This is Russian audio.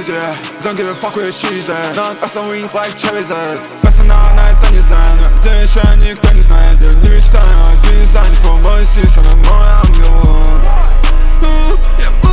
Uzi. Don't give a fuck with cheese. Not us on wings like cherries. Пацана на это не знаю, где еще никто не знает. Я не мечтаю о дизайне, for мой сис, она мой ангел. Я